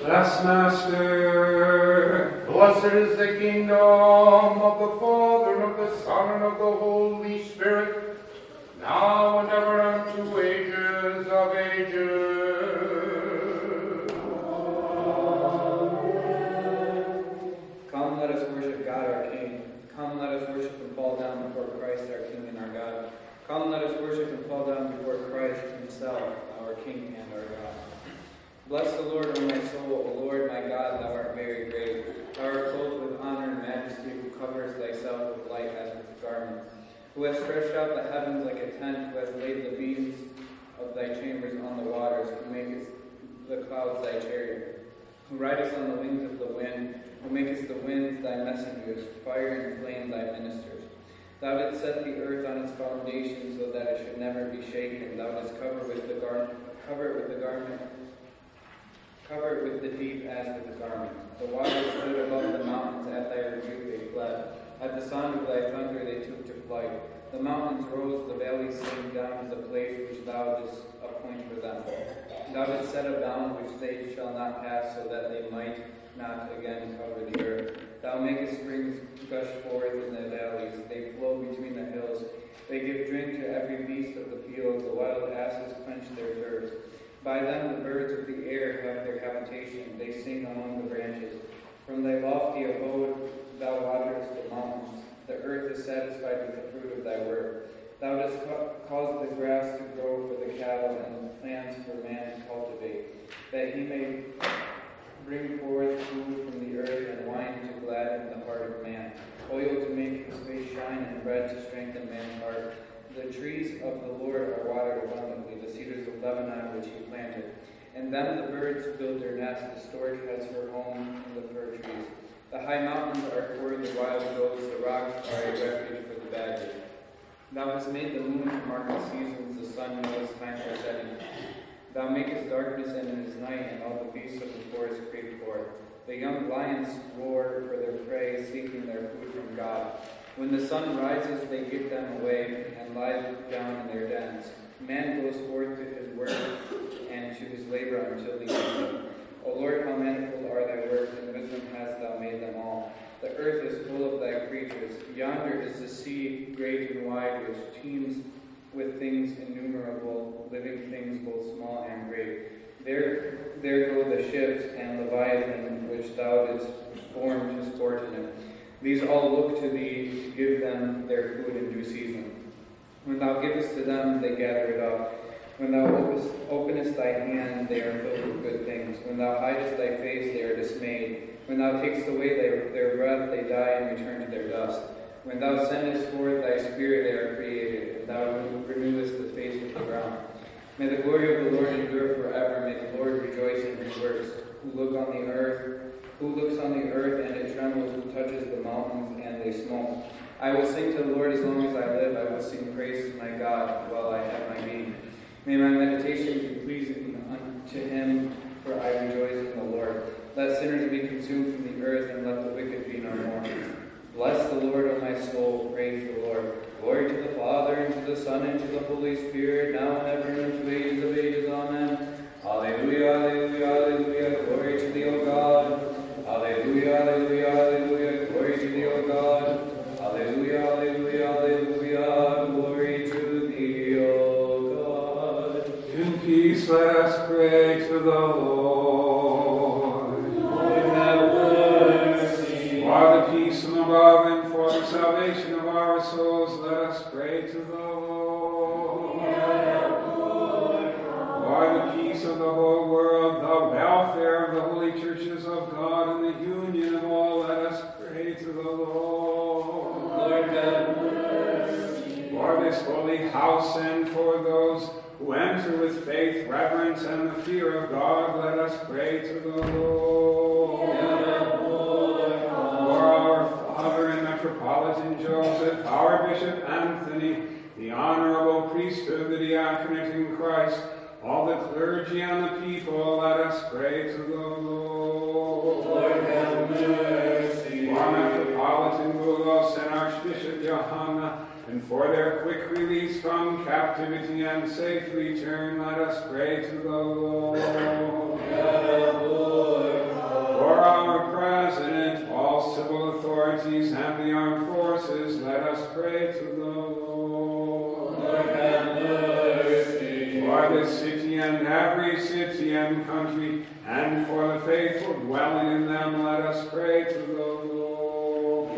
Bless Master. Blessed is the kingdom of the Father, and of the Son, and of the Holy Spirit, now and ever, unto ages of ages. Come, let us worship God our King. Come, let us worship and fall down before Christ our King and our God. Come, let us worship and fall down before Christ himself, our King and our God. Bless the Lord, O my soul. O Lord, my God, thou art very great. Thou art clothed with honor and majesty, who covers thyself with light as with a garment. Who has stretched out the heavens like a tent, who has laid the beams of thy chambers on the waters, who makest the clouds thy chariot, who ridest on the wings of the wind, who makest the winds thy messengers, fire and flame thy ministers. Thou didst set the earth on its foundation, so that it should never be shaken. Thou didst cover it with the deep as with a garment. The waters stood above the mountains, at thy rebuke they fled. At the sound of thy thunder they took to flight. The mountains rose, the valleys sank down to the place which thou didst appoint for them. Thou didst set a bound which they shall not pass, so that they might not again cover the earth. Thou makest springs gush forth in the valleys, they flow between the hills. They give drink to every beast of the field, the wild asses quench their thirst. By them the birds of the air have their habitation, they sing among the branches. From thy lofty abode thou waterest the mountains, the earth is satisfied with the fruit of thy work. Thou dost cause the grass to grow for the cattle, and the plants for man to cultivate, that he may bring forth food from the earth, and wine to gladden the heart of man, oil to make his face shine, and bread to strengthen man's heart. The trees of the Lord are watered abundantly, the cedars of Lebanon which he planted. In them the birds build their nests, the stork has her home in the fir trees. The high mountains are for the wild goats, the rocks are a refuge for the badger. Thou hast made the moon to mark the seasons, the sun knows time for setting. Thou makest darkness and it is night, and all the beasts of the forest creep forth. The young lions roar for their prey, seeking their food from God. When the sun rises, they give them away, and lie down in their dens. Man goes forth to his work, and to his labor until the evening. O Lord, how manifold are thy works, and wisdom hast thou made them all. The earth is full of thy creatures. Yonder is the sea, great and wide, which teems with things innumerable, living things both small and great. There go the ships and Leviathan, which thou didst form to sport in it. These all look to thee to give them their food in due season. When thou givest to them, they gather it up. When thou openest thy hand, they are filled with good things. When thou hidest thy face, they are dismayed. When thou takest away their breath, they die and return to their dust. When thou sendest forth thy spirit, they are created, and thou renewest the face of the ground. May the glory of the Lord endure forever. May the Lord rejoice in his works. Who looks on the earth, and it trembles, who touches the mountains, and they smoke. I will sing to the Lord as long as I live. I will sing praise to my God while I have my being. May my meditation be pleasing unto him, for I rejoice in the Lord. Let sinners be consumed from the earth, and let the wicked be no more. Bless the Lord, O my soul. Praise the Lord. Glory to the Father, and to the Son, and to the Holy Spirit, now and ever, and unto ages of ages. Amen. Alleluia, alleluia, alleluia. Glory to thee, O God. Alleluia, alleluia, alleluia. Glory to thee, O God. Alleluia, alleluia, alleluia. Glory to thee, O God. In peace let us pray to the Lord. Lord, have mercy. For the peace from above and for the salvation of our souls, let us pray to the Lord. For the peace of the whole world, the welfare of the holy churches of God, and the union of all, let us pray to the Lord. Lord, have mercy. For this holy house and for those who enter with faith, reverence, and the fear of God, let us pray to the Lord. For our Father and Metropolitan Joseph, our Bishop Anthony, the honorable priesthood, the diaconate in Christ, all the clergy and the people, let us pray to the Lord. Lord, have mercy. For Metropolitan Boulos and Archbishop Johanna, and for their quick release from captivity and safe return, let us pray to the Lord. Lord. authorities and the armed forces, let us pray to the Lord. Lord, have mercy. For this city and every city and country, and for the faithful dwelling in them, let us pray to the Lord.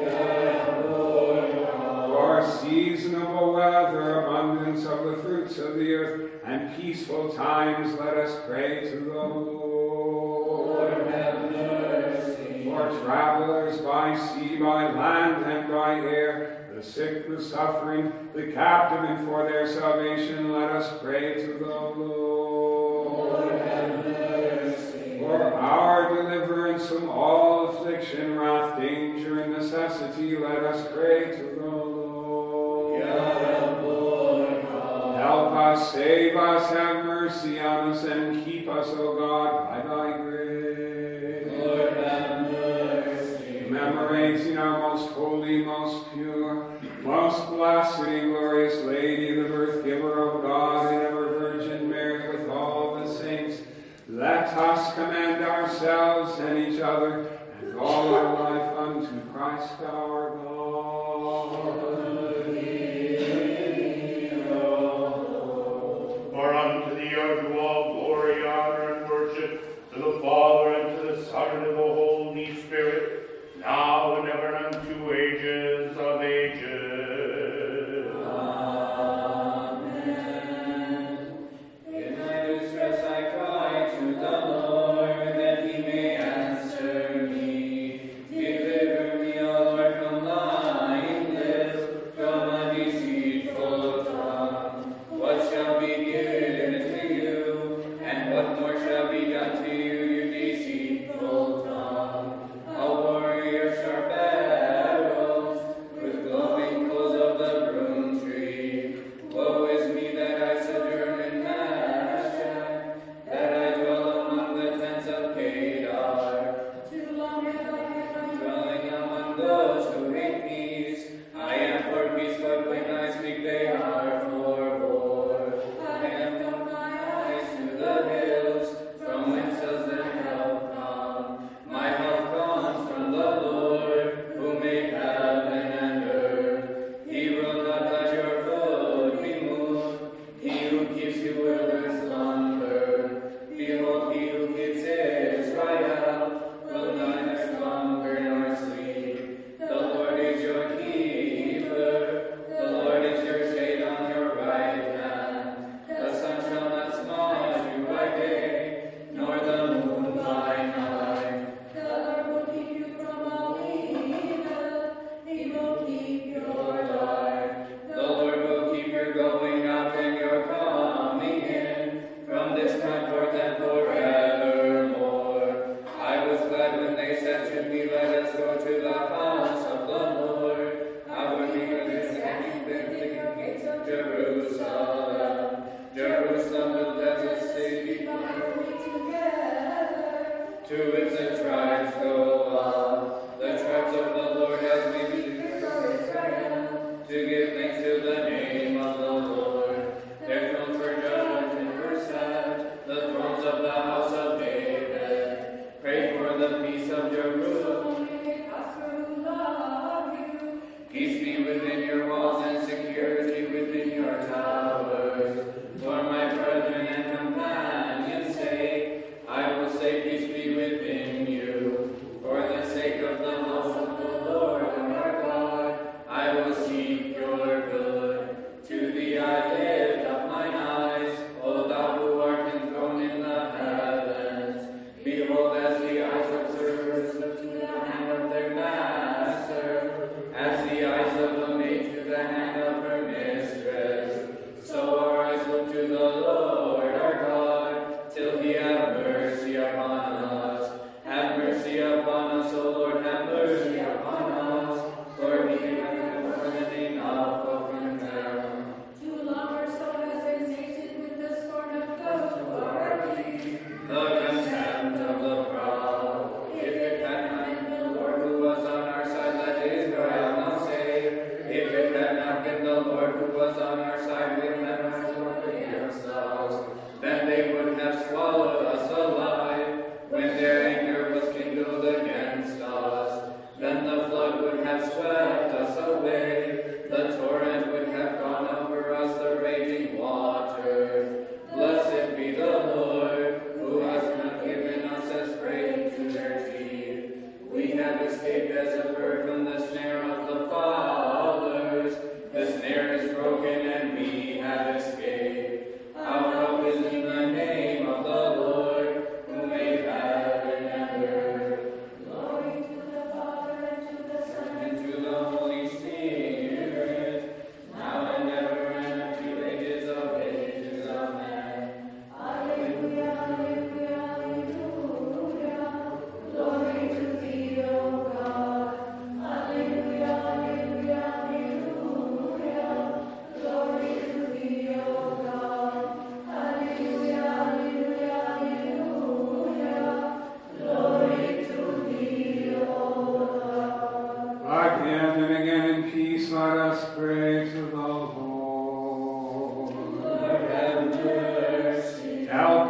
For seasonable weather, abundance of the fruits of the earth, and peaceful times, let us pray to the Lord. Lord, have mercy. For travelers by sea, by land, and by air, the sick, the suffering, the captive, and for their salvation, let us pray to the Lord. Lord, have mercy. For our deliverance from all affliction, wrath, danger, and necessity, let us pray to the Lord. Help us, save us, have mercy on us, and keep us, O God, by thy grace. Lord, have mercy. Commemorating our most holy, most pure, most blessed and glorious Lady, the birth giver of God and ever Virgin Mary, with all the saints, let us commend ourselves and each other and all our life unto Christ our God. For unto thee are due all glory, honor, and worship, to the Father, and to the Son, and to the Holy Spirit, now and ever, unto ages of ages. Amen. In my distress I cry to the Lord, that he may answer me. Deliver me, O Lord, from lying lips, from a deceitful tongue. What shall be given to you, and what more shall be done to you, you deceitful tongue? A warrior sharp arrows, with glowing coals of the broom tree. Woe is me that I sojourn in Mashah, that I dwell among the tents of Kedar. Too long have I been dwelling among those who hate peace. I am for peace, but when I speak they are for war. I have come my eyes to the hills, from whence does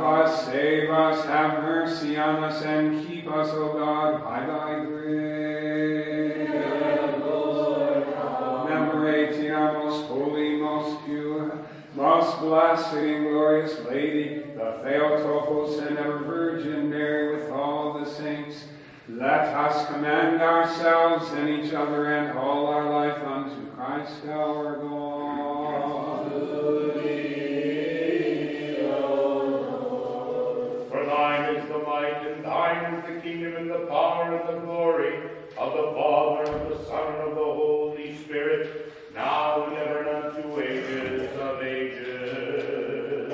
us, save us, have mercy on us, and keep us, O God, by thy grace. Commemorate our most holy, most pure, most blessed and glorious Lady, the Theotokos and ever Virgin Mary, with all the saints. Let us commend ourselves and each other and all our life unto Christ our God. For thine is the might, and thine is the kingdom, and the power, and the glory of the Father, and the Son, and of the Holy Spirit, now and ever, and unto ages of ages.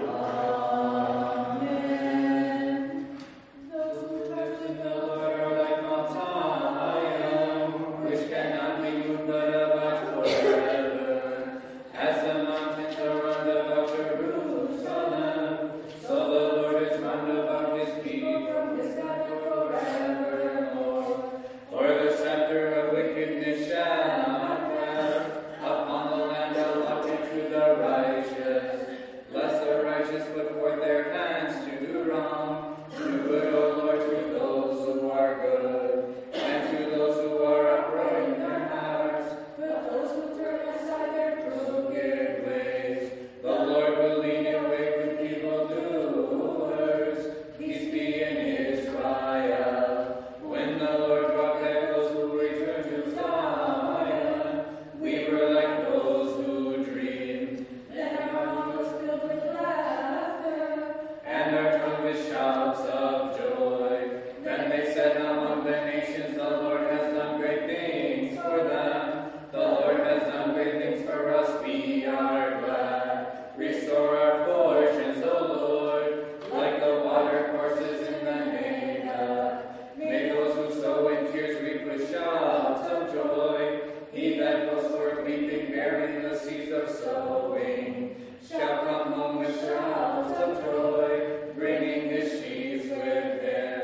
Amen. Those who trust in the Lord are like Mount Zion, which cannot be moved but abides forever. As the mountains are round about Jerusalem, so the Lord is round about his people forevermore. For the scepter of wickedness shall not rest upon the land allotted to the righteous. Lest the righteous put forth their hands to do wrong. Do good, O Lord, to those who are good, and to those who are upright in their hearts. But those who turn aside their crooked ways, the Lord will lead away with evildoers. Peace be in Israel. When the Lord brought back those who returned to Zion, we were like those who dreamed. Then our mouth was filled with laughter, and our tongue with shouts of joy. Then they said among the nations, the Lord has done great things for them. The Lord has done great things for us, we are glad. Restore our portions, O Lord, like the water courses in the Negev. May those who sow in tears reap with shouts of joy. He that goes forth weeping, bearing the seeds of sowing, shall come home with shouts of joy, bringing his sheaves with him.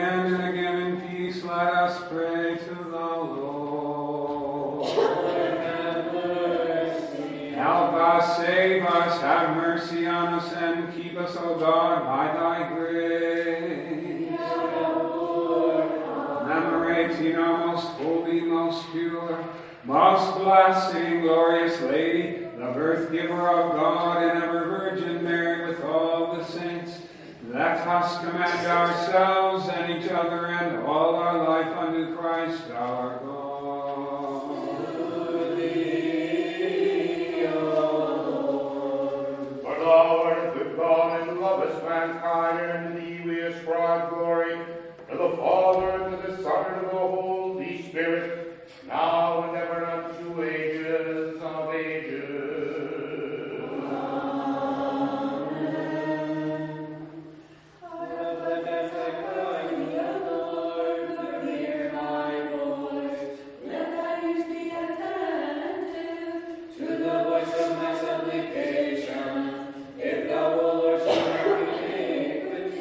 again and again in peace let us pray to the Lord. Help us, save us, have mercy on us, and keep us, O God, by thy grace. Commemorating our most holy, most pure, most blessed, glorious Lady, the birth giver of God and ever Virgin Mary with all the saints, let us commend ourselves and each other and all our life unto Christ our God. For thou art good God and lovest mankind, and to thee we ascribe glory, to the Father, and to the Son, and to the Holy Spirit, now and ever unto ages of ages. If thou, O Lord, shalt not be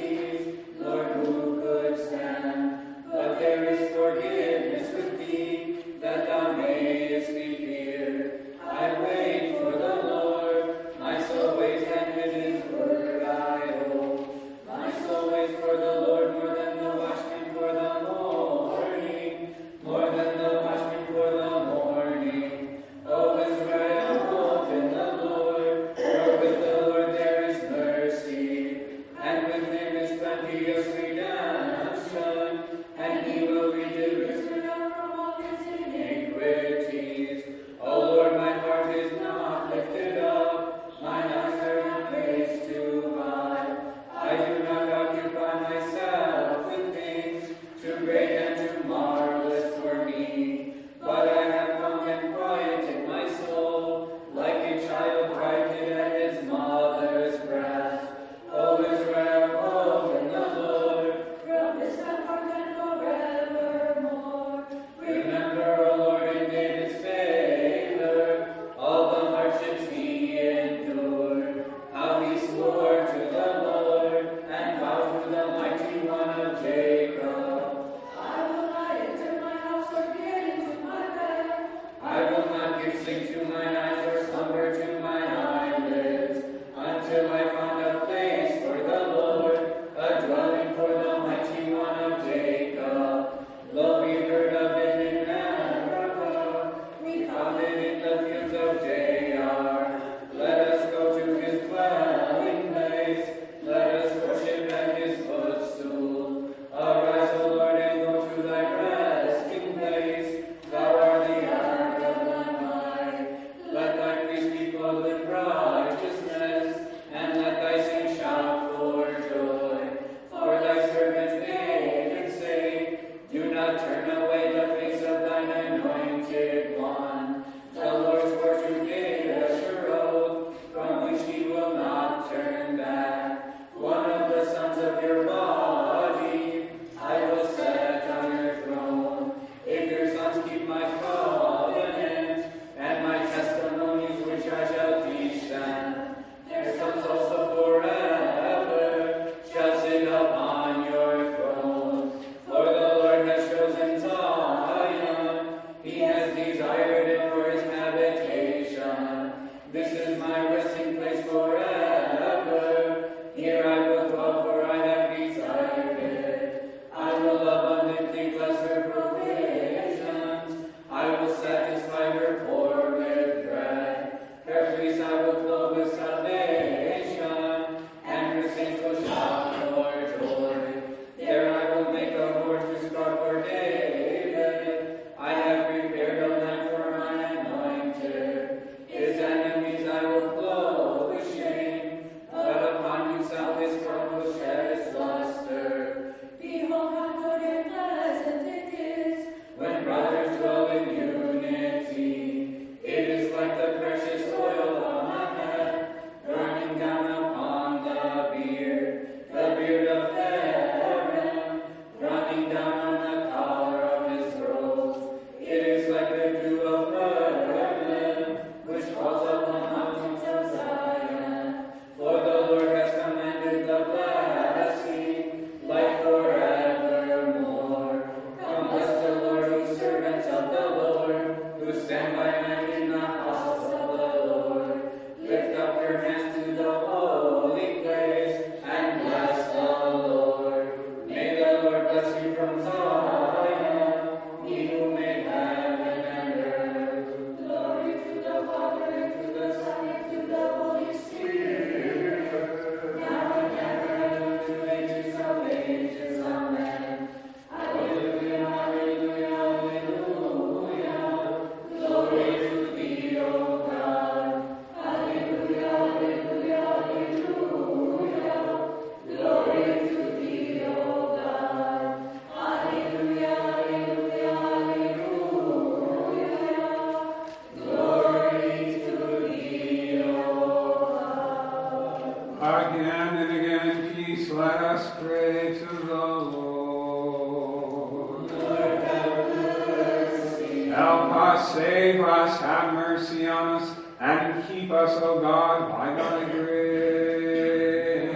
us, save us, have mercy on us, and keep us, O God, by thy grace.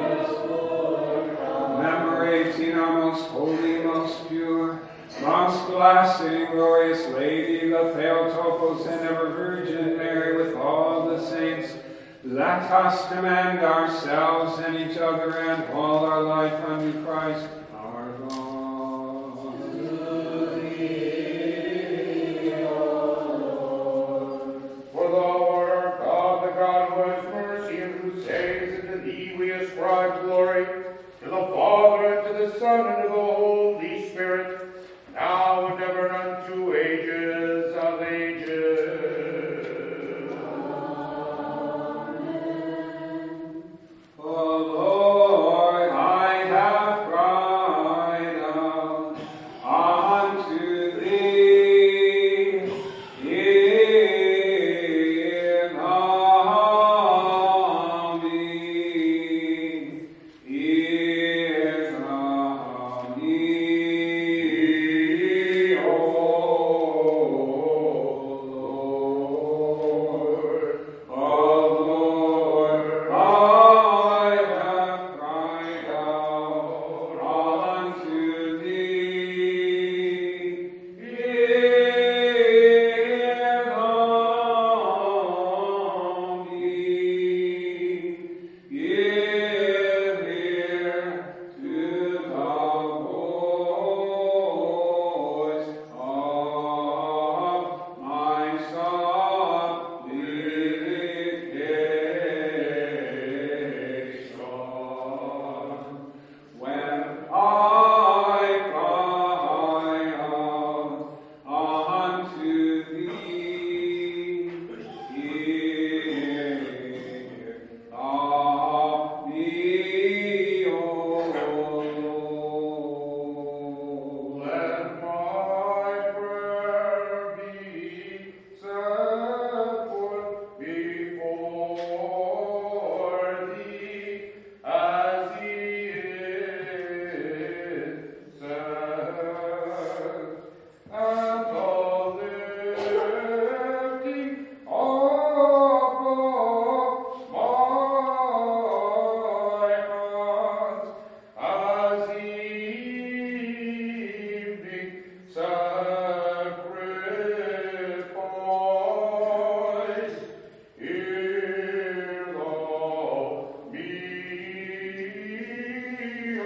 Commemorating our most holy, most pure, most blessed and glorious Lady, the Theotokos and ever Virgin Mary, with all the saints, let us commend ourselves and each other and all our life unto Christ our God. For thou art God, the God who has mercy and who saves, and to thee we ascribe glory, to the Father, and to the Son, and to the Holy Spirit, now and ever, and unto ages of ages. O Lord, I have cried out unto thee. Hear thou me. Hear thou me, O Lord. O Lord, I have cried out unto thee. Hear thou me. Give ear to the voice of my supplication. When I cry out unto thee, hear thou me, O Lord. Let my prayer be set forth before thee, as he is set, and the lifting up of my hands, as evening sacrifice. Hear thou me, O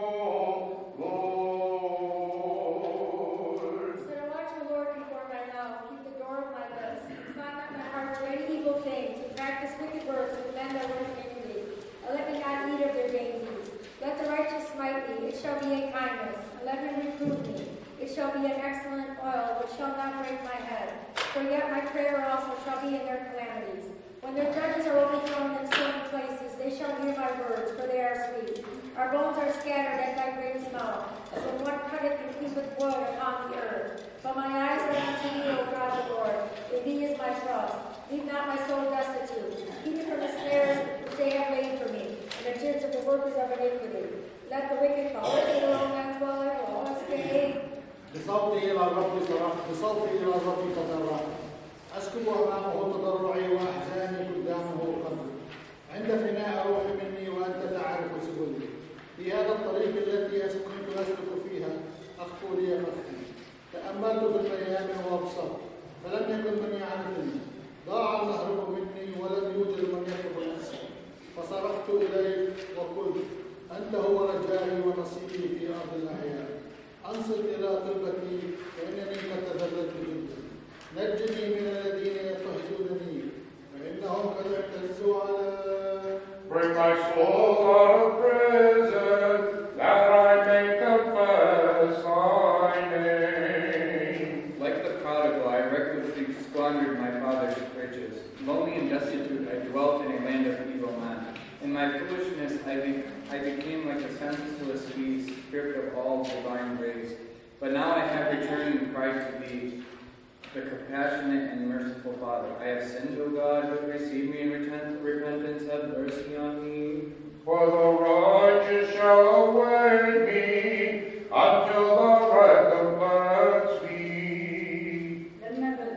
Lord. Set a watch, O Lord, before my mouth. Keep the door of my lips. Incline not my heart to any evil thing, to practice wicked works with men that work iniquity. And let me not eat of their dainties. Let the righteous smite me, it shall be in kindness. And let him reprove me, it shall be an excellent oil, which shall not break my head. For yet my prayer also shall be in their calamities. When their judges are overthrown in certain places, they shall hear my words, for they are sweet. Our bones are scattered at thy great mouth, as when one cutteth and heapeth wood upon the earth. But my eyes are unto thee, O God the Lord. In thee is my trust. Leave not my soul destitute. Keep me from the snares which they have laid for me, and the gins of the workers of iniquity. Let the wicked fall into their own nets while I will escape. بصوتي إلى الرب صرخت، بصوتي إلى الرب تضرعت. أسكب أمامه تضرعي وأحزاني قدامه قلبي. عند فناء روحي مني وأنت تعرف سبلي. في هذا الطريق التي كنت أسلك فيها أخطو لي خطي. تأملت في الأيام وأبصرت، فلم يكن من يعرفني. ضاع المهرب مني ولم يوجد من يطلب نفسي. فصرخت إليك وقلت: أنت هو رجائي ونصيبي في أرض الأحياء. أنصت إلى طلبتي فإنني قد تذللت جدا. نجني من الذين يضطهدونني فإنهم قد اعتزوا علي. Bring my soul out of prison, that I may confess thy name. Like the prodigal, I recklessly squandered my father's riches. Lonely and destitute, I dwelt in a land of evil men. In my foolishness, I became like a senseless beast, stripped of all divine grace. But now I have returned and cried to thee, the compassionate and merciful Father. I have sinned, O God, but receive me in repentance, have mercy on me. For the righteous shall await me until the recompense be. Remember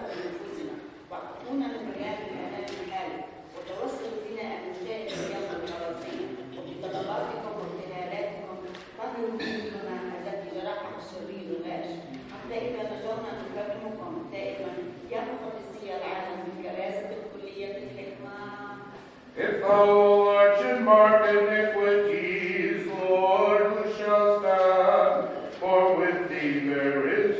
لنفوسنا واعتقونا من مجال الإعلان الحالي وتوسل بنا أن نشاهد اليوم الحراسية وبطلباتكم وابتهالاتكم قد يمكننا التي جرحها الشرير الغاش حتى إذا نشرنا نكرمكم دائما يا مقدسي العالم بكراسة كلية الحكمة. If thou, Lord, should mark iniquities, Lord, who shall stand? For with thee there is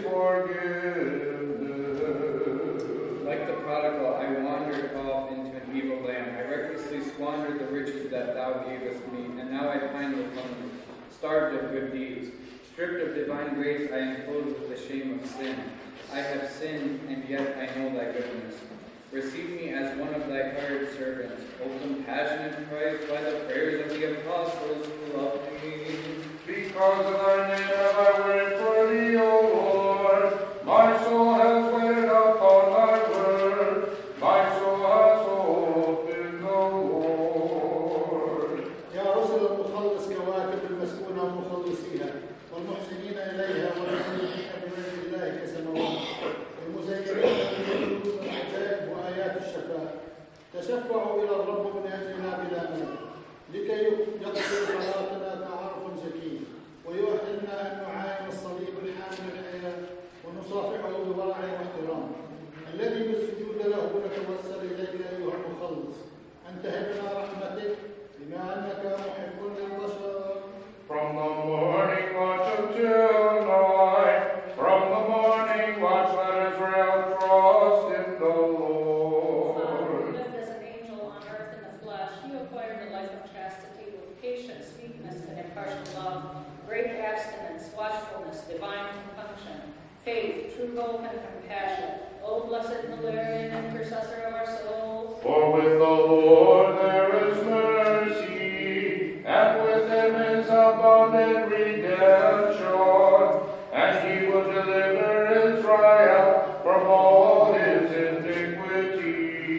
forgiveness. Like the prodigal, I wandered off into an evil land. I recklessly squandered the riches that thou gavest me, and now I pine with hunger, starved of good deeds. Stripped of divine grace, I am clothed with the shame of sin. I have sinned, and yet I know thy goodness. Receive me as one of thy hired servants, O compassionate Christ, by the prayers of the apostles who love thee. Because of thy name have I waited for thee, O Lord. My soul has waited upon thy word. My soul has hope in the Lord. يا رسل المخلص كواكب المسكونة ومخلصيها والمحسنين إليها والمؤمنين بوجه الله كسماوات المزينين بالجود والعجائب وآيات الشفاء تشفعوا إلى الرب من أجلنا بلا ملل لكي يقضي صلاتنا تعارف زكي ويؤهلنا أن نعاين الصليب الحامل الحياة ونصافحه بورع واحترام الذي بالسجود له نتوسل إليك أيها المخلص أن تهبنا رحمتك بما أنك محب للبشر. From the morning watch until night, from the morning watch let Israel trust in the Lord. Father, who lived as an angel on earth in the flesh, you acquired the life of chastity with patience, meekness, and impartial love, great abstinence, watchfulness, divine compunction, faith, true hope, and compassion. O blessed Valerian, intercessor of our souls. For with the Lord there is mercy, and with him is abundant redemption, and he will deliver Israel from all his iniquities.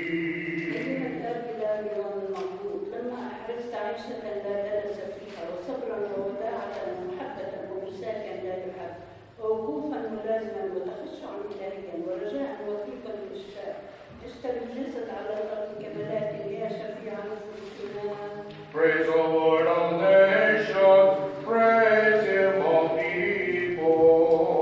لما أحرزت عيشة لا دنس فيها وصبرا ووداعة ومحبة ومساكا لا يحب ووقوفا ملازما وتخشعا إلهيا ورجاء وثيقا الإشفاء اشتري الجسد على الأرض كملاك يا شفيع نفوسنا. Praise the Lord, all nations, praise him, all people.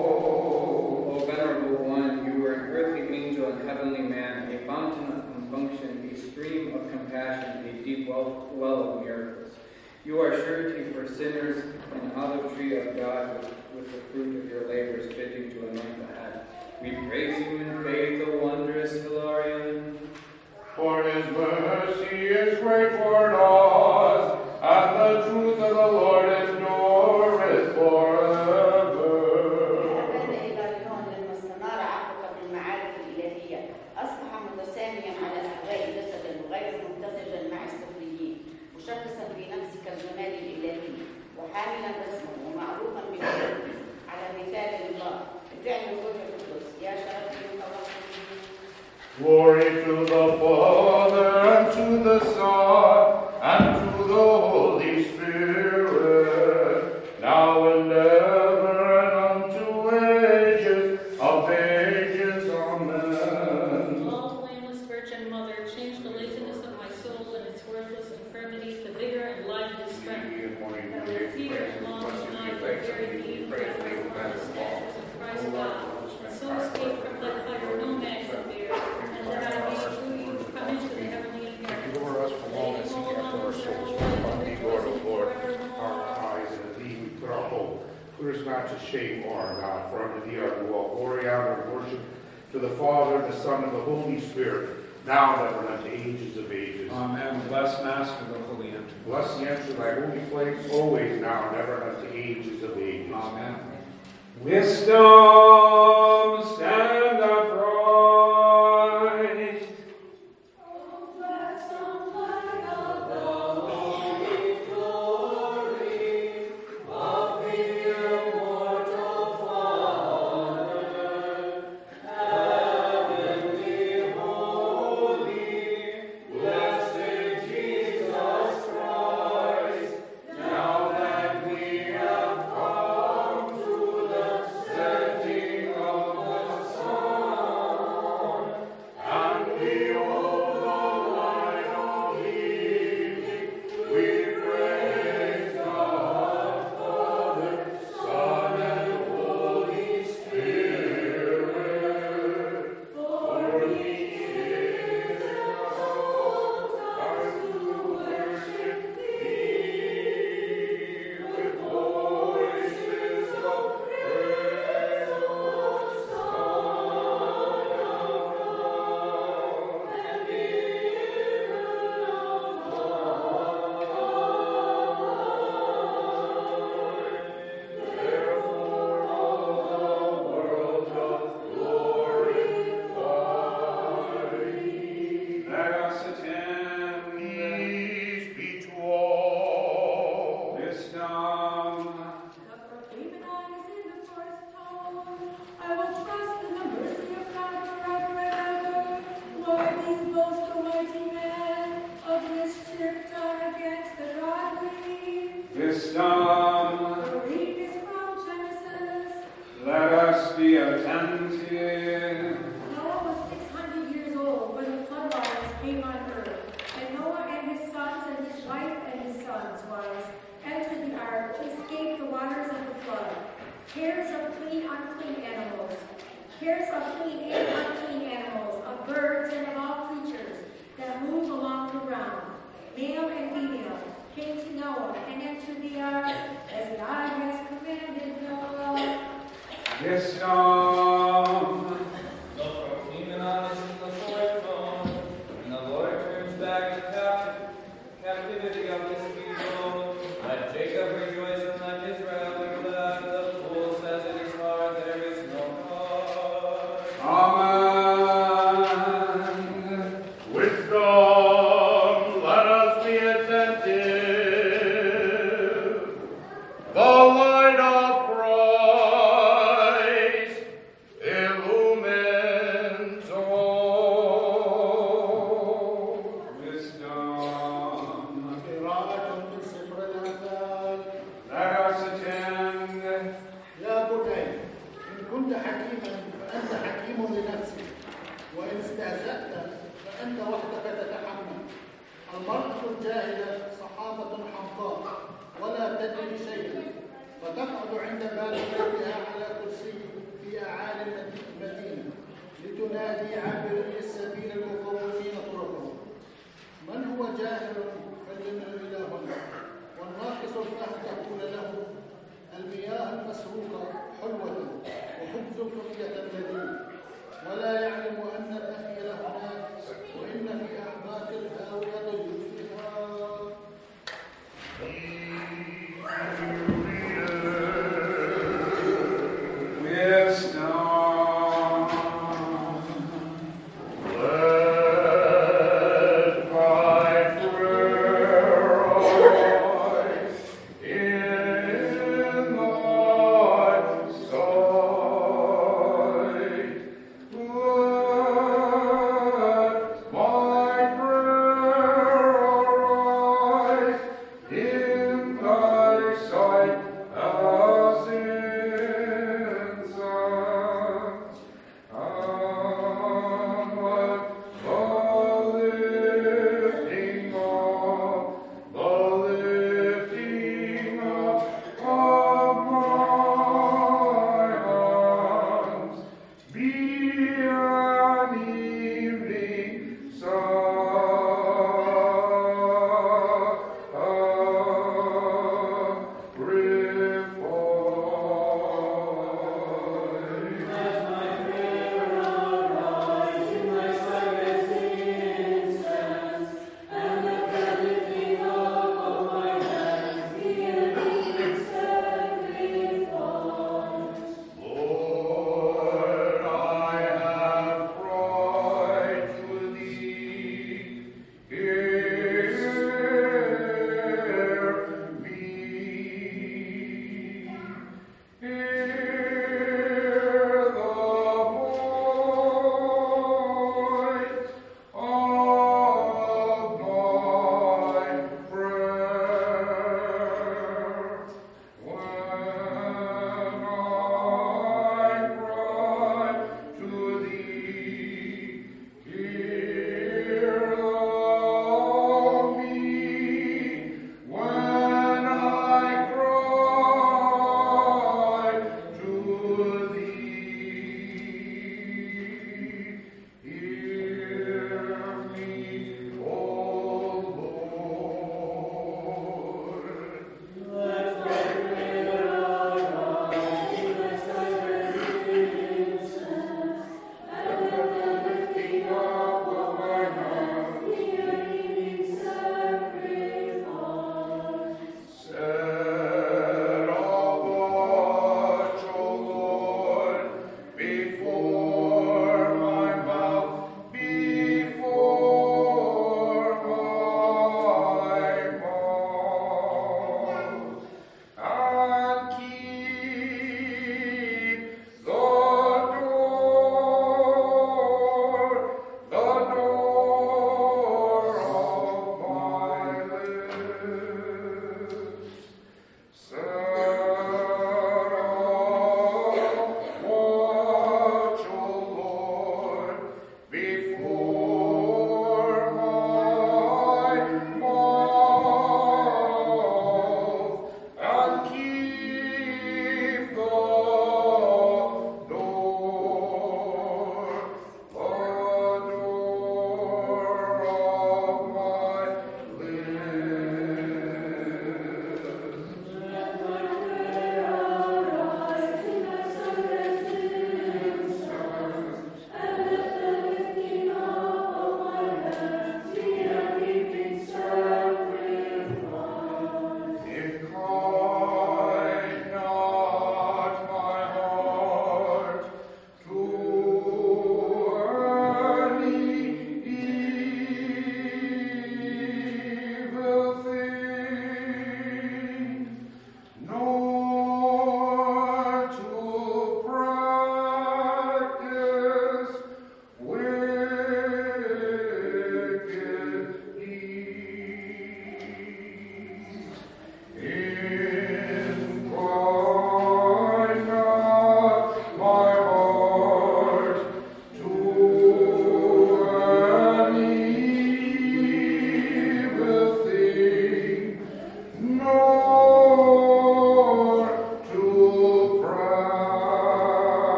O venerable one, you were an earthly angel and heavenly man, a fountain of compunction, a stream of compassion, a deep well of miracles. You are surety for sinners, an olive tree of God with the fruit of your labors fitting to anoint the head. We praise you in faith, O wondrous Hilarion. For his mercy is great toward us, and the truth of the Lord endureth forever. هذا إلهيون لما استنار عقلك بالمعارف الإلهية أصبح متساميا على أهواء جسدا وغير ممتزجا مع السفليين مشخصا في نفسك الجمال الإلهي وحاملا اسمه ومعروفا بالتنفيذ على مثال الله بفعل الروح القدس يا شرف المتوحدين. Glory to the Father, and to the Son, and to the Holy Spirit, now and ever, and unto ages of ages. Amen. All blameless Virgin Mother, change the laziness of my soul and its worthless infirmities to vigor and lively strength. That with fear and long night and very need of the statutes of Christ God, and so escape from that fire no man can bear, and that I may through you come into the heavenly inheritance. Deliver us from all that seek after our souls. Upon thee, Lord, O Lord, our eyes, and in thee we put our hope. Put us not to shame, O our God, for unto thee are due all glory, honor, and worship, to the Father, the Son, and the Holy Spirit, now and ever, and unto ages of ages. Amen. Bless Master the Holy Entry. Bless the entry of thy holy place, always, now, and ever, and unto ages of ages. Amen. Wisdom, stand upright. Now that we have come to the setting of the came on earth. And Noah and his sons and his wife and his sons' wives entered the ark to escape the waters of the flood. Pairs of clean, unclean animals. Pairs of clean and unclean animals, of birds and of all creatures that move along the ground, male and female, came to Noah and entered the ark as God has commanded Noah. Yes, Lord. The 14th honest in the 4th month, and the Lord turns back the captivity of his people. Let Jacob rejoice and let Israel be glad. The fool says in his heart, there is no God. Amen. Wisdom, let us be attentive. The light of Christ illumines all. Wisdom. قراءة من سفر الأمثال. Let us attend. يا بني إن كنت حكيما فأنت حكيم لنفسك، وإن استهزأت فأنت وحدك تتحمل. المرأة الجاهلة صحابة حمقاء ولا تدري شيئا، فتقعد عند باب بيتها على كرسي في أعالي المدينة لتنادي عابري السبيل المقومين طرقهم. من هو جاهل فلينه إلى هنا، والناقص الفهم تقول له المياه المسروقة حلوة وخبز خفية لذيذ، ولا يعلم أن الأخير هناك وإن في أحباك الهاوية ضيوفها. Wisdom. Let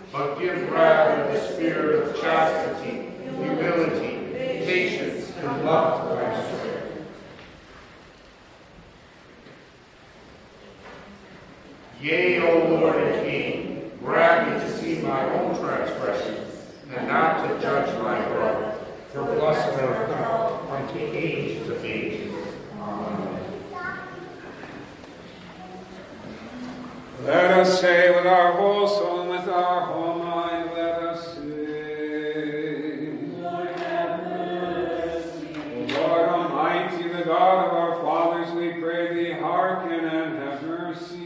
but give rather the spirit of chastity, humility, patience, and love to us. Yea, O Lord and King, grant me to see my own transgressions, and not to judge my brother. For blessed art thou unto ages of ages. Amen. Let us say with our whole soul and with our whole mind, let us sing. Lord, have mercy. O Lord Almighty, the God of our fathers, we pray thee, hearken and have mercy.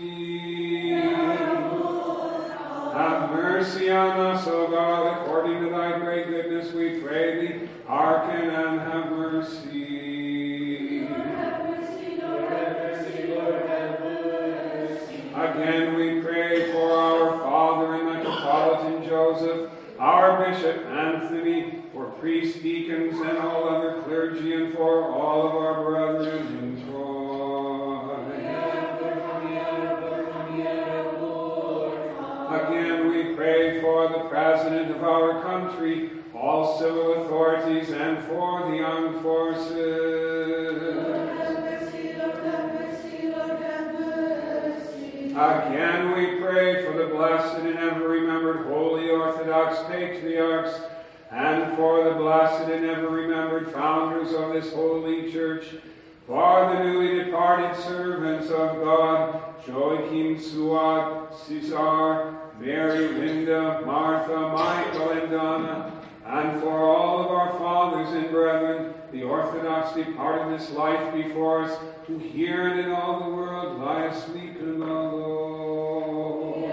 Have mercy on us, O God, according to thy great goodness, we pray thee, hearken and have mercy. Lord, have mercy. Lord, have mercy. Lord, have mercy. Again we pray for our Father and Metropolitan Joseph, our Bishop Anthony, for priests, deacons, and all other clergy, and for all of our brethren in Troy. Again we pray for the President of our country, all civil authorities, and for the armed forces. Lord, have mercy. Lord, have mercy. Lord, have mercy. Again we pray for the blessed and ever remembered Holy Orthodox Patriarchs, and for the blessed and ever remembered founders of this holy church, for the newly departed servants of God, Joachim, Suad, Cesar, Mary, Linda, Martha, Michael, and Donna, and for all of our fathers and brethren, the Orthodox departed this life before us, who here and in all the world lie asleep in the Lord.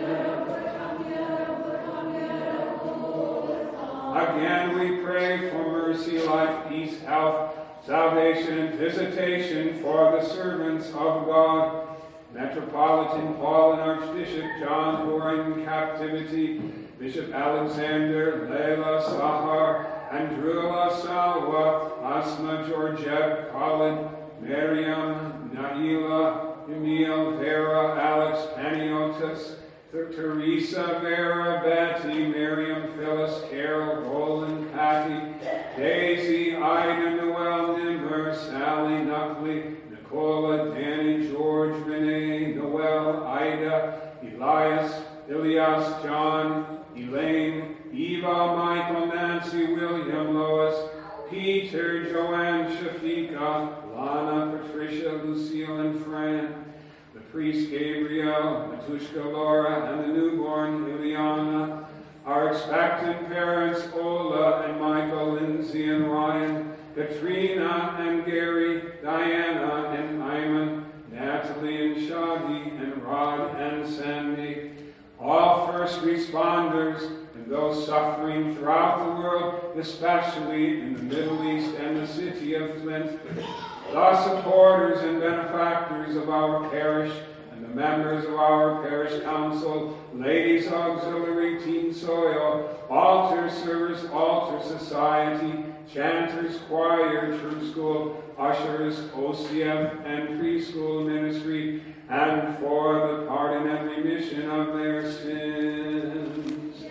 Again we pray for mercy, life, peace, health, salvation, and visitation for the servants of God, Metropolitan Paul and Archbishop John, who are in captivity, Bishop Alexander, Leila, Sahar, Andrula, Salwa, Asma, Georgette, Colin, Miriam, Naila, Emil, Vera, Alex, Paniotis, Teresa, Vera, Betty, Miriam, Phyllis, Carol, Roland, Patty, Daisy, Ida, Noel, Nimmer, Sally, Nuckley, Nicola, Danny, George, Renee, Noel, Ida, Elias, Ilias, John, Elaine, Eva, Michael, Nancy, William, Lois, Peter, Joanne, Shafika, Lana, Patricia, Lucille, and Fran, the priest Gabriel, Matushka, Laura, and the newborn Ileana, our expectant parents Ola and Michael, Lindsay and Ryan, Katrina and Gary, Diana and Iman, Natalie and Shadi, and Rod and Sandy, all first responders and those suffering throughout the world, especially in the Middle East and the city of Flint, the supporters and benefactors of our parish, and the members of our parish council, ladies auxiliary, teen soil, altar servers, altar society, chanters, choir, church school, ushers, OCF, and preschool ministry, and for the pardon and remission of their sins.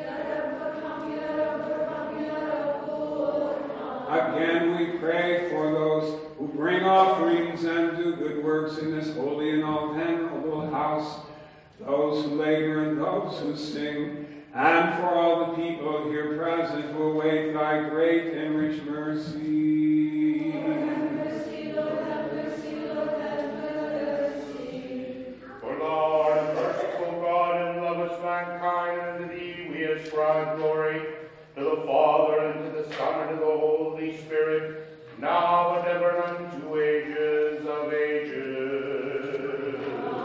Again we pray for those who bring offerings and do good works in this holy and all venerable house, those who labor and those who sing, and for all the people here present who await thy great and rich mercy. Lord, have mercy. Lord, have mercy. Lord, have mercy. For thou art a merciful God and lovest mankind, and to thee we ascribe glory, to the Father, and to the Son, and to the Holy Spirit, now and ever, unto ages of ages.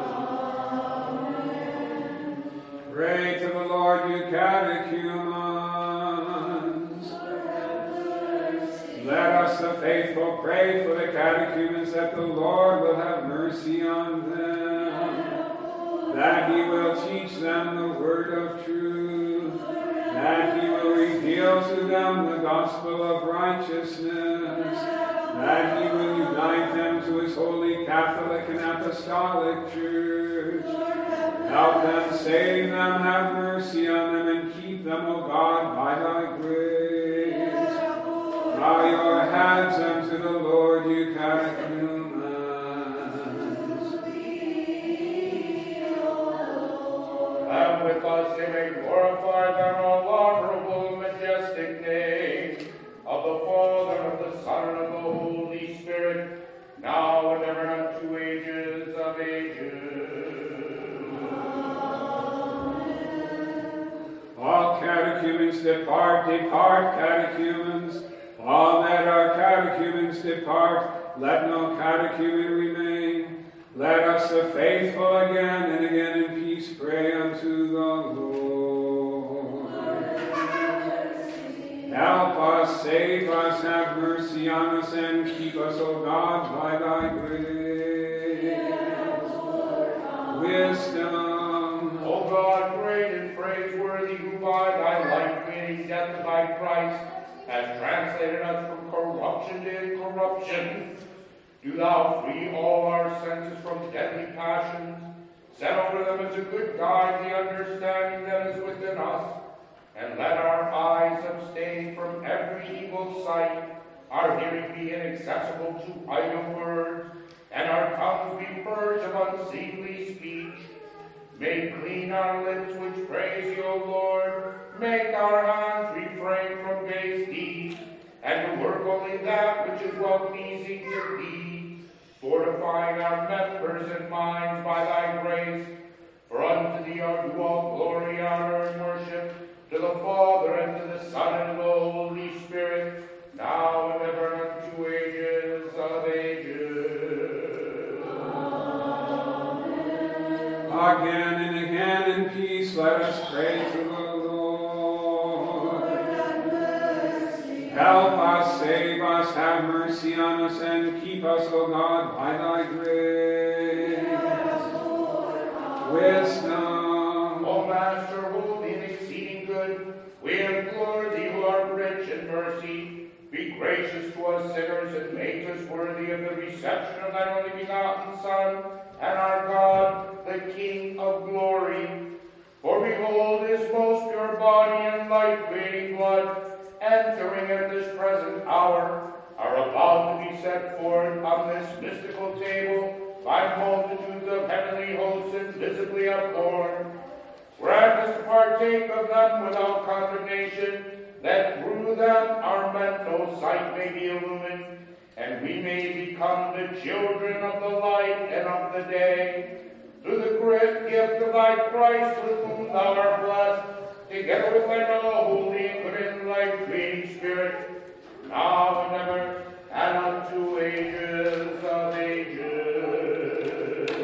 Amen. Pray to the Lord, you catechumens. Lord, have mercy. Let us, the faithful, pray for the catechumens, that the Lord will have mercy on them, that he will teach them the word of truth, that he will reveal to them the gospel of righteousness, that he will unite them to his holy Catholic and Apostolic Church. Help them, save them, have mercy on them, and and keep them, O God, by thy grace. Bow your heads unto the Lord, you catechumens. And with us they may glorify the all honorable and majestic name of the Father, and of the Son, and of the Holy Spirit, now and ever, and unto ages of ages. All catechumens depart, depart, catechumens. All that are catechumens depart, let no catechumen remain. Let us, the faithful, again and again in peace pray unto the Lord. Help us, save us, have mercy on us, and keep us, O God, by thy grace. Wisdom. O God, great and praiseworthy, who by thy life-giving death of thy Christ has translated us from corruption to incorruption, do thou free all our senses from deadly passions, set over them as a good guide the understanding that is within us, and let our eyes abstain from every evil sight, our hearing be inaccessible to idle words, and our tongues be purged of unseemly speech. Make clean our lips which praise you, O Lord. Make our hands refrain from base deeds, and to work only that which is well-pleasing to thee, fortifying our members and minds by thy grace. For unto thee are due all glory, honor, and worship, to the Father, and to the Son, and to the Holy Spirit, now and ever, and unto ages of ages. Again and again in peace let us pray to the Lord. Help us, save us, have mercy on us, and keep us, O God, by thy grace. Wisdom. O Master, holy and exceeding good, we implore thee, who art rich in mercy, be gracious to us sinners, and make us worthy of the reception of thy only begotten Son, and our God, the King of glory. For behold, his most pure body and life-creating blood, entering at this present hour, are about to be set forth on this mystical table by multitudes of heavenly hosts invisibly upborn. Grant us to partake of them without condemnation, that through them our mental sight may be illumined, and we may become the children of the light and of the day. Through the great gift of thy Christ, with whom thou art blessed, together with thine all holy and good and life-creating Spirit, now and ever, and unto ages of ages.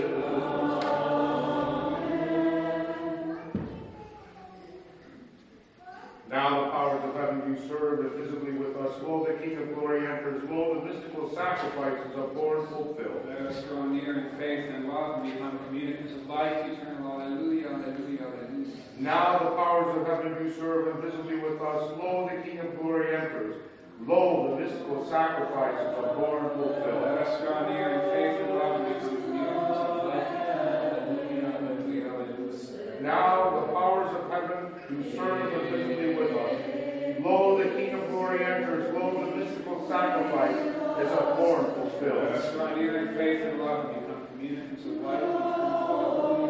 Now the powers of heaven do serve visibly with us. Lo, the King of glory enters. Lo, the mystical sacrifices are born fulfilled. Let us draw near in faith and love and become communicants of life eternal. Alleluia, alleluia, alleluia. Now the powers of heaven do serve visibly with us. Lo, the King of glory enters. Lo, the mystical sacrifices are born fulfilled. Let us draw near in faith and love and become communicants of life eternal. Alleluia, alleluia, alleluia. Now the powers of heaven do serve visibly with us. Lo, the King of glory enters. Lo, the mystical sacrifice is born fulfilled. Let us draw near in faith and love and become communicants of life eternal.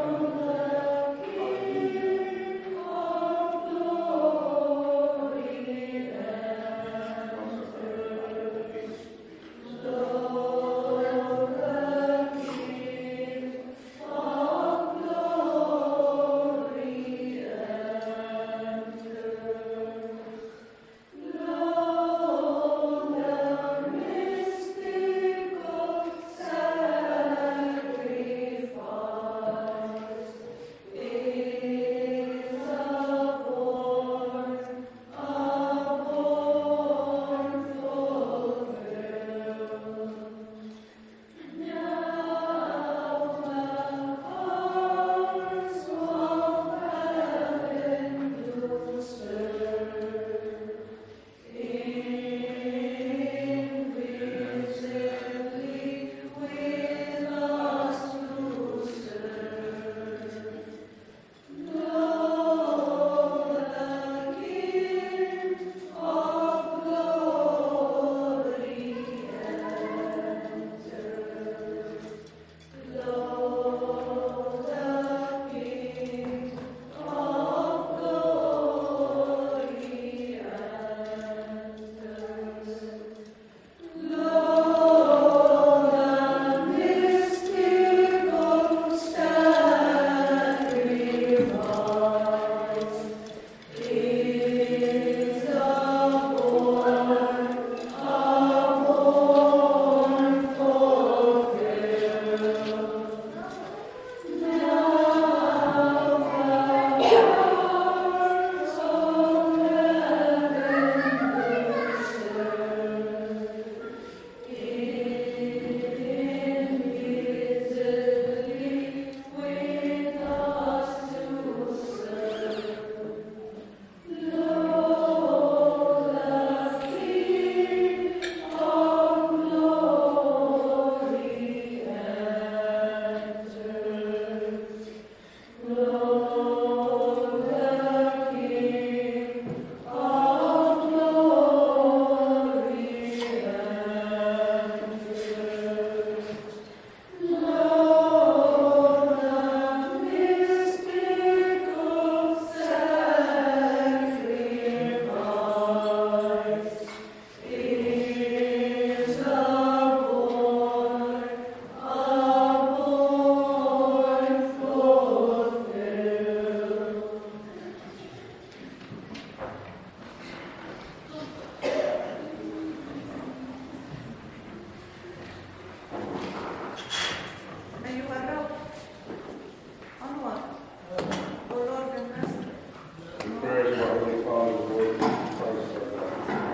Heavenly Father, Lord Jesus Christ, our God.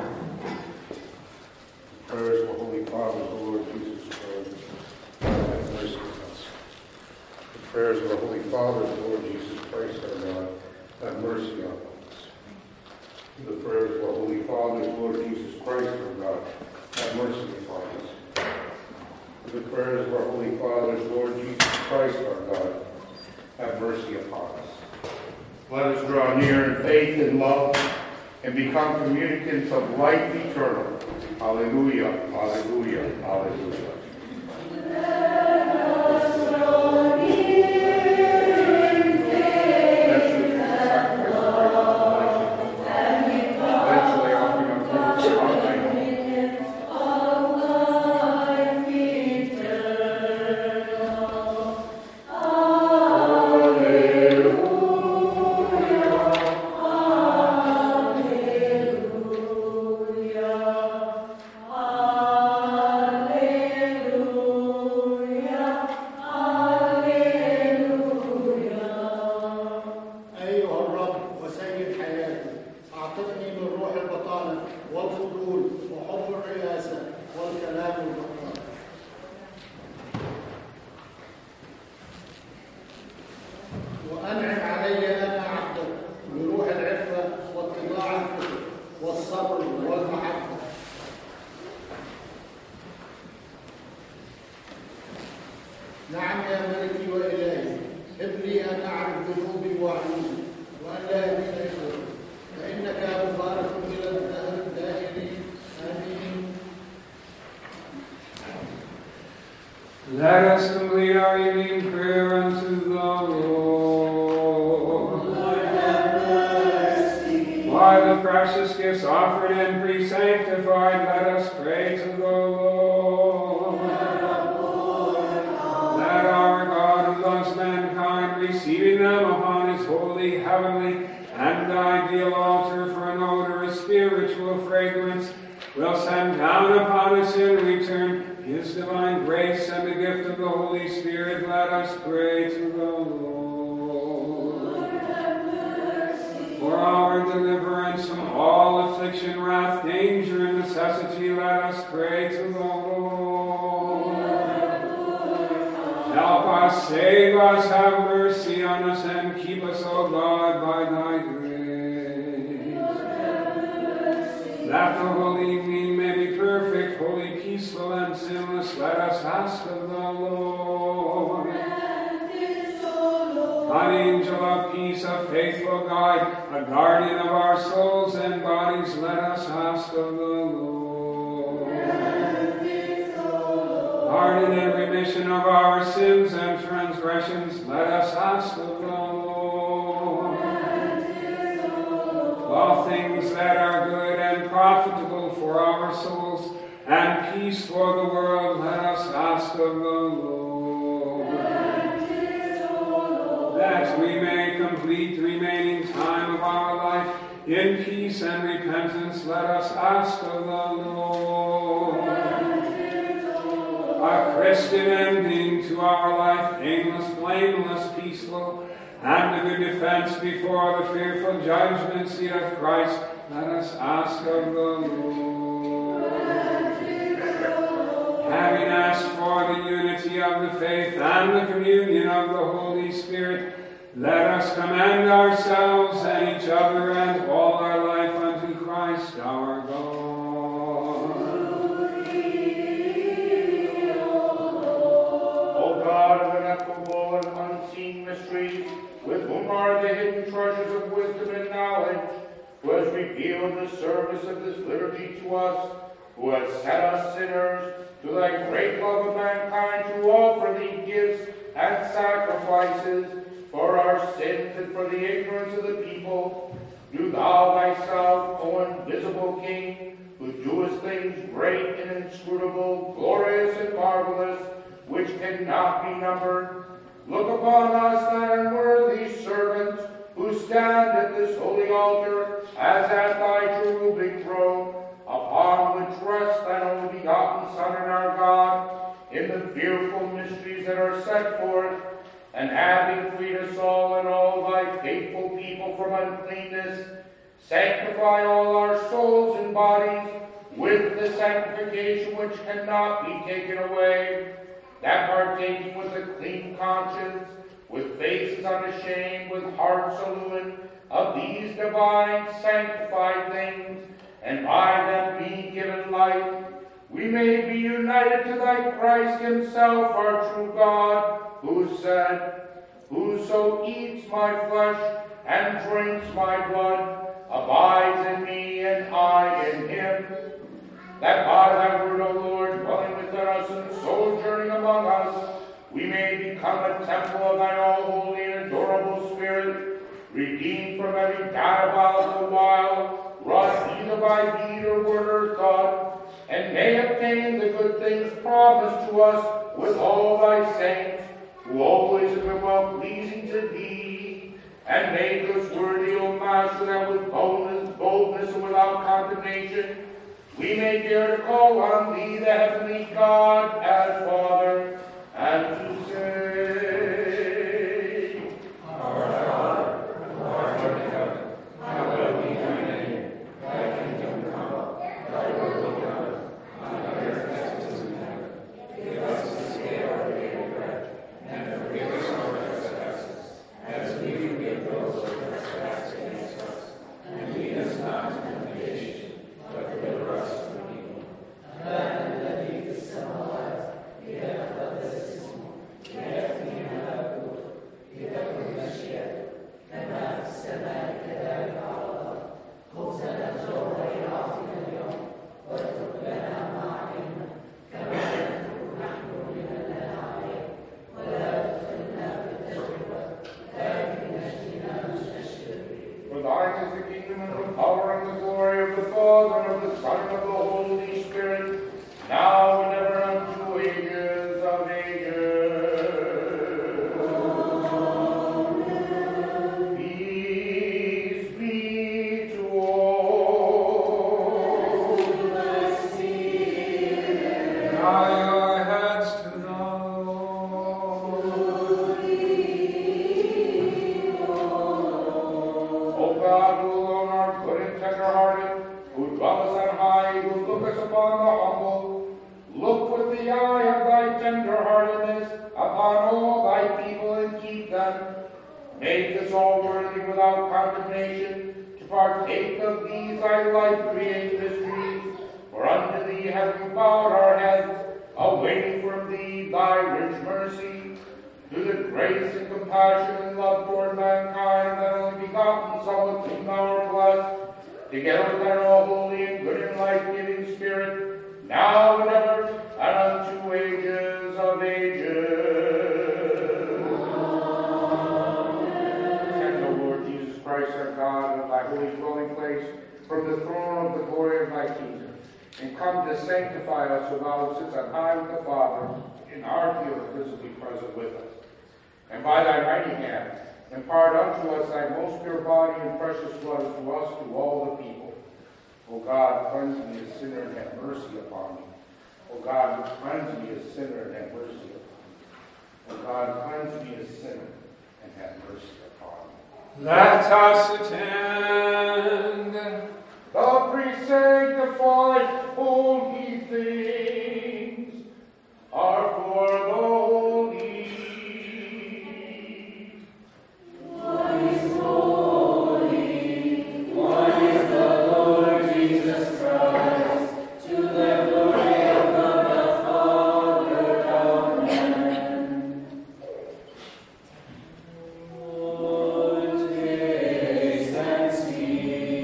Prayers of the Holy Father, Lord Jesus Christ, God, have mercy on us. The prayers of the Holy Father, Lord Jesus Christ, our God, have mercy on us. The prayers of the Holy Father, Lord Jesus Christ, our God, have mercy upon us. The prayers of our Holy Fathers, Lord Jesus Christ, our God, have mercy upon us. Let us draw near in faith and love and become communicants of life eternal. Alleluia, alleluia, alleluia. نعم يا ملكي وإلهي، هب لي أن أعرف ذنوبي وعيوبي وأن لا أميل إليك، فإنك مبارك إلى الدهر الدائرين. آمين. Let us complete our evening prayer unto the Lord. Lord, have mercy. By the precious gifts offered and pre-sanctified, let us pray to the Lord. That our God, who loves mankind, receiving them upon his holy, heavenly, and ideal altar for an odorous spiritual fragrance, will send down upon us in return his divine grace and the gift of the Holy Spirit. Let us pray to the Lord. Lord, have mercy. For our deliverance from all affliction, wrath, danger, and necessity, let us pray to the Lord. Help us, save us, have mercy on us, and keep us, O God, by thy grace. That the whole evening may be perfect, holy, peaceful, and sinless, let us ask of the Lord. An angel of peace, a faithful guide, a guardian of our souls and bodies, let us ask of the Lord. Pardon and remission of our sins and transgressions, let us ask of the Lord. All things that are good and profitable for our souls and peace for the world, let us ask of the Lord. That we may complete the remaining time of our life in peace and repentance, let us ask of the Lord. A Christian ending to our life, painless, blameless, peaceful, and a good defense before the fearful judgment seat of Christ, let us ask of the Lord. Having asked for the unity of the faith and the communion of the Holy Spirit, let us commend ourselves and each other and all our life unto Christ our God. O God of ineffable and unseen mysteries, with whom are the hidden treasures of wisdom and knowledge, who has revealed the service of this liturgy to us, who has set us sinners to thy great love of mankind to offer thee gifts and sacrifices for our sins and for the ignorance of the people, do thou thyself, O invisible King, who doest things great and inscrutable, glorious and marvelous, which cannot be numbered, look upon us, thy unworthy servants, who stand at this holy altar, as at thy cherubic throne, upon which rests thine only begotten Son and our God, in the fearful mysteries that are set forth, and having freed us all and all thy faithful people from uncleanness, Sanctify all our souls and bodies with the sanctification which cannot be taken away, that partaking with a clean conscience, with faces unashamed, with hearts illumined of these divine sanctified things, and by them being given life, we may be united to thy Christ himself, our true God, who said, Whoso eats my flesh and drinks my blood abides in me, and I in him. That by thy word, O Lord, dwelling within us and sojourning among us, we may become a temple of thine all-holy and adorable Spirit, redeemed from every diabolical wile, wrought either by deed or word or thought, and may obtain the good things promised to us with all thy saints, who always have been well-pleasing to thee, and make us worthy, O Master, that with boldness and without condemnation, we may dare to call on thee, the heavenly God, as Father, and to say, Our Father, who art in heaven, hallowed be thy name. Thy kingdom come, thy will be done, on earth as it is in heaven. Give us this day our daily bread, and forgive us our trespasses, as we forgive those who trespass against us. And lead us not into temptation, but deliver us from evil. For thine is the kingdom and the power and the glory of the Father, and of the Son, and of the Holy Spirit, now and ever unto ages of ages. Amen. Peace be to all. Bow your heads to the O God, who alone art good and tender-hearted, who dwellest on high, who lookest upon the humble, look with the eye of thy tender-heartedness upon all thy people and keep them. Make us all worthy without condemnation to partake of these thy life-creating mysteries. For unto thee have we bowed our heads, awaiting from thee thy rich mercy. Through the grace and compassion and love toward mankind, that only begotten Son with whom thou art blessed, together with thine all-holy and good and life-giving Spirit, now and ever, and unto ages of ages. Send, O Lord Jesus Christ, our God, of thy holy dwelling place, from the throne of the glory of thy kingdom, and come to sanctify us, who thou sits on high with the Father, in our field visibly present with us. And by thy mighty hand, impart unto us thy most pure body and precious blood to us, to all the people. O God, cleanse me a sinner and have mercy upon me. O God, cleanse me a sinner and have mercy upon me. O God, cleanse me a sinner and have mercy upon me. Let us attend. The pre-sanctified holy things are for the holy. Lord, taste and see.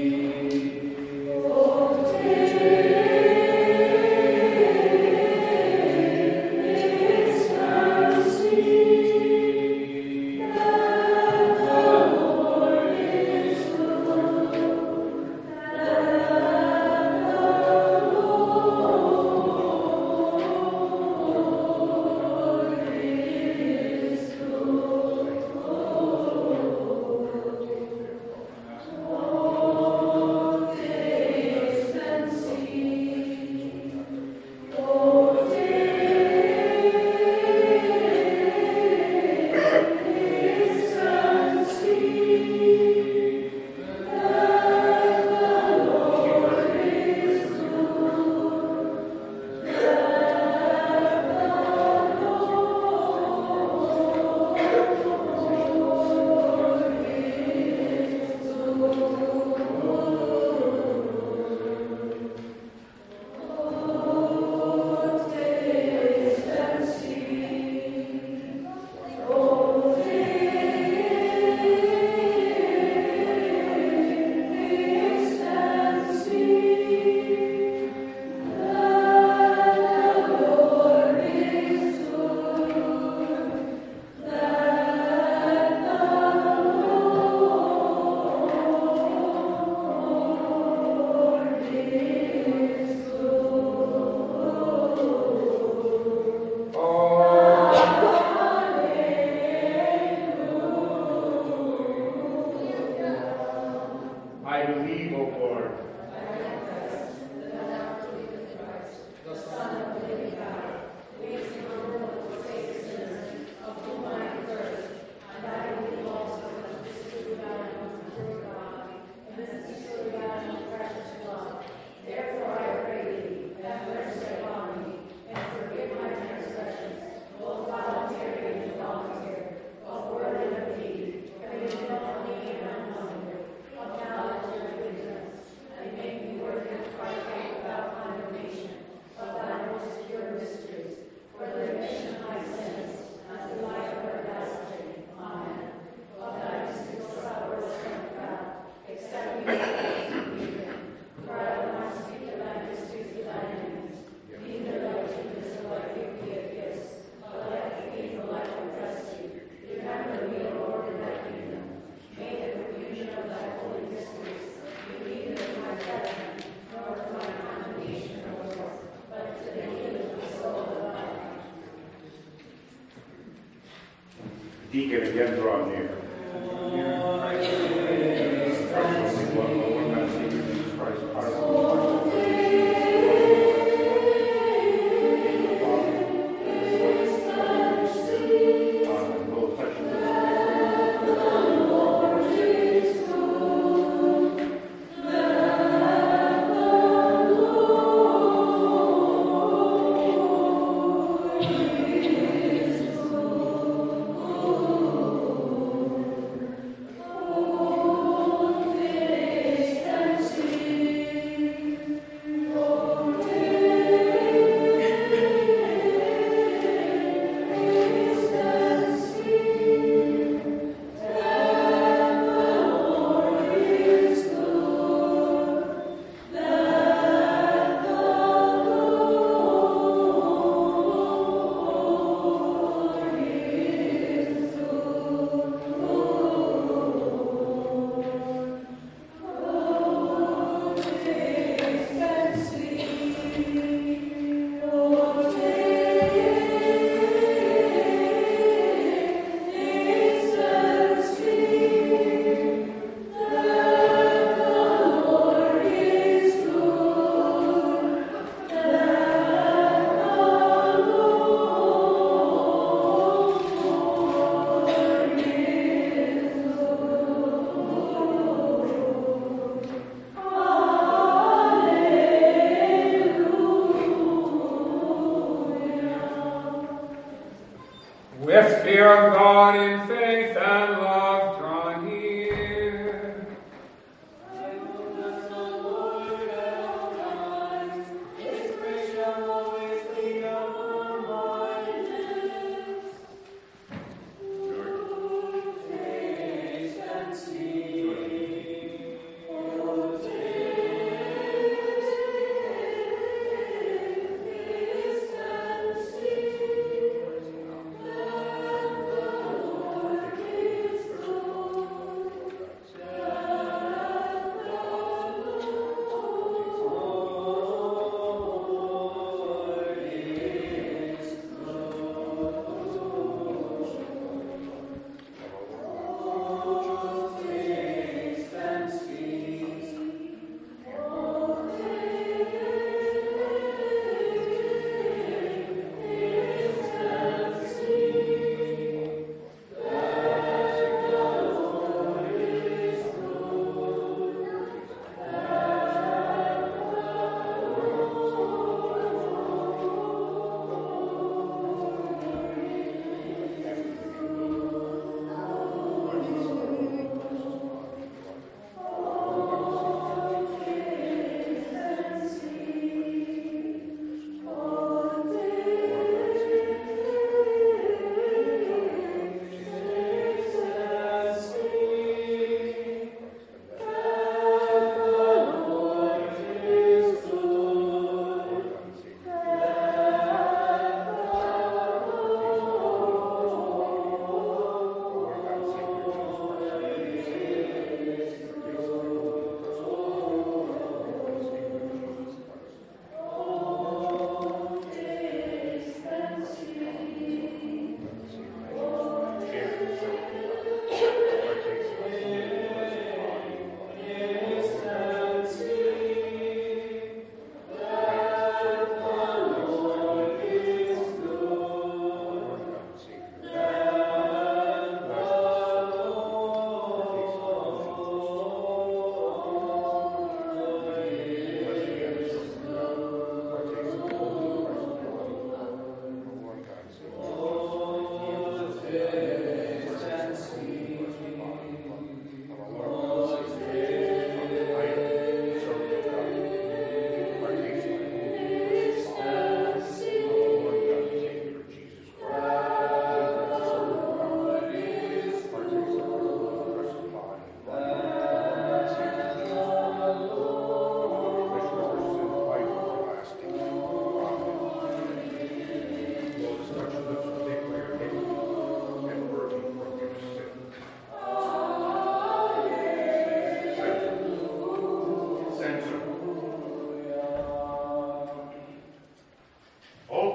O Lord. Deacon, again, draw near. With fear of God in faith and love, draw near. I will bless the Lord at all times. His praise shall always be upon my lips. Oh, taste and see. Oh, taste and see.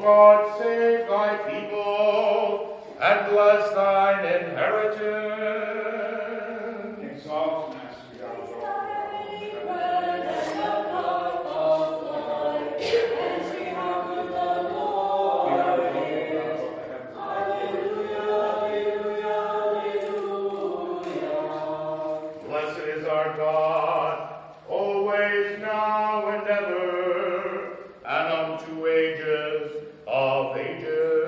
God, save thy people, and bless thine inheritance. Exalt, Master God. Blessed is our God, always, now, and ever, and unto ages of ages.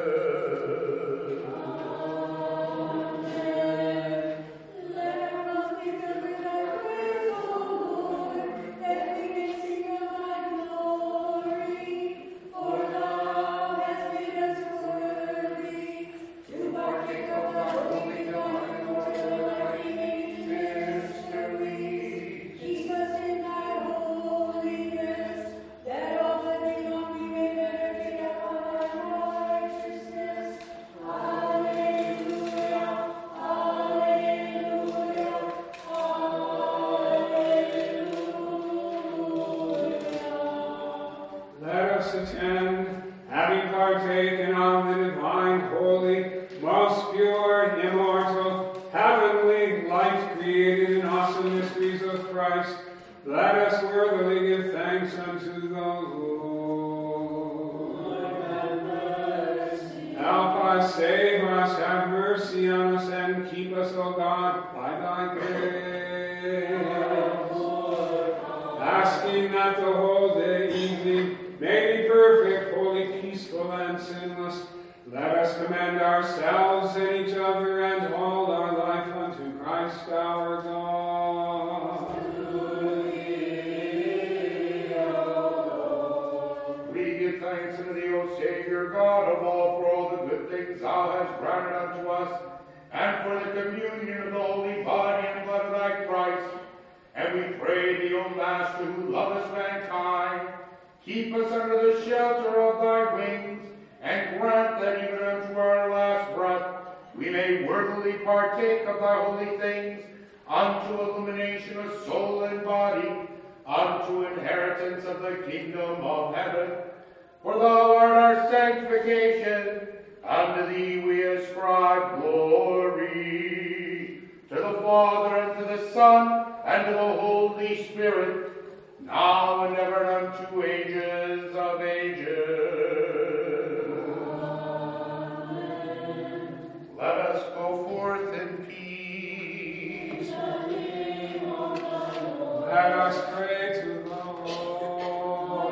Let us attend, having partaken of the divine, holy, most pure, immortal, heavenly, life created in awesome mysteries of Christ. Let us worthily give thanks unto the Lord. Help us, save us, have mercy on us, and keep us, O God, by thy grace. Asking that the whole day, evening, may be perfect, holy, peaceful, and sinless. Let us commend ourselves and each other and all our life unto Christ our God. We give thanks unto thee, O Savior, God of all, for all the good things thou hast granted unto us, and for the communion of the holy body and blood of thy Christ. And we pray thee, O Master, who lovest mankind, keep us under the shelter of thy wings, and grant that even unto our last breath we may worthily partake of thy holy things, unto illumination of soul and body, unto inheritance of the kingdom of heaven. For thou art our sanctification, unto thee we ascribe glory. To the Father, and to the Son, and to the Holy Spirit, now and ever, and unto ages of ages. Amen. Let us go forth in peace. Let us pray to the Lord.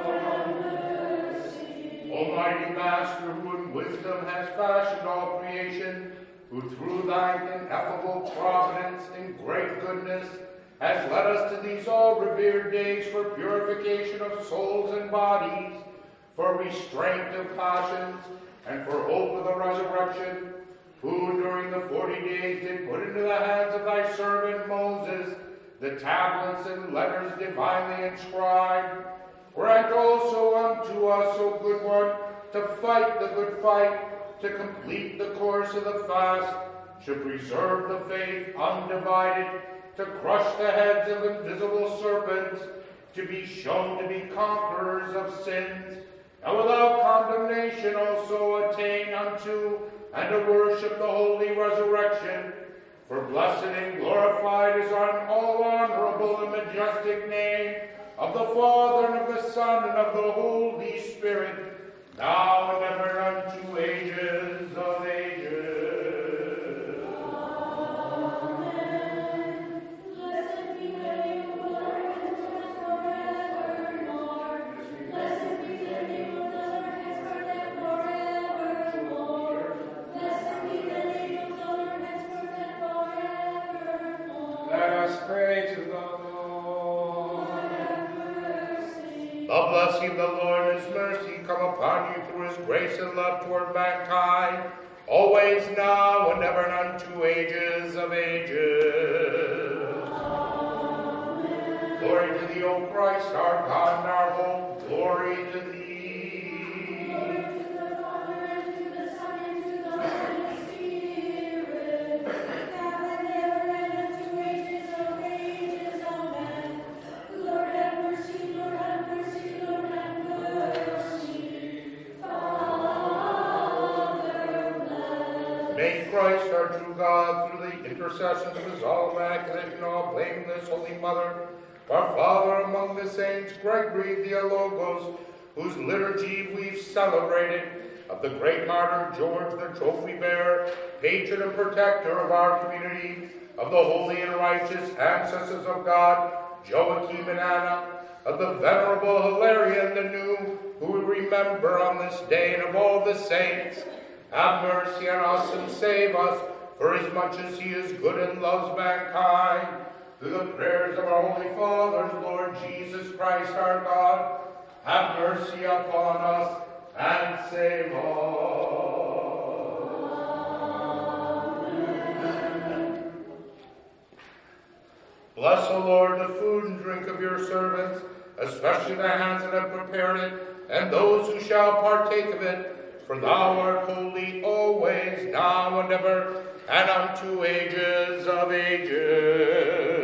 Almighty Master, who in wisdom has fashioned all creation, who through thine ineffable providence and great goodness has led us to these all revered days for purification of souls and bodies, for restraint of passions, and for hope of the resurrection, who during the 40 days did put into the hands of thy servant Moses the tablets and letters divinely inscribed, grant also unto us, O good one, to fight the good fight, to complete the course of the fast, to preserve the faith undivided, to crush the heads of invisible serpents, to be shown to be conquerors of sins, and without condemnation also attain unto and to worship the holy resurrection. For blessed and glorified is our all honorable and majestic name of the Father, and of the Son, and of the Holy Spirit, now and ever, unto ages of ages. Pray to the Lord. The blessing of the Lord and his mercy come upon you through his grace and love toward mankind, always, now, and ever, and unto ages of ages. Amen. Glory to thee, O Christ, our God and our hope. Glory to thee. Lord, have mercy, Lord, have mercy, Lord, have mercy. Christ, our true God, through the intercessions of his all immaculate and all blameless Holy Mother, our Father among the saints, Gregory the Theologos, whose liturgy we've celebrated, of the great martyr George the trophy bearer, patron and protector of our community, of the holy and righteous ancestors of God, Joachim and Anna, of the venerable Hilarion the New, who we remember on this day, and of all the saints. Have mercy on us and save us, for as much as he is good and loves mankind. Through the prayers of our Holy Fathers, Lord Jesus Christ our God, have mercy upon us and save all. Amen. Bless, O Lord, the food and drink of your servants, especially the hands that have prepared it, and those who shall partake of it. For thou art holy always, now and ever, and unto ages of ages.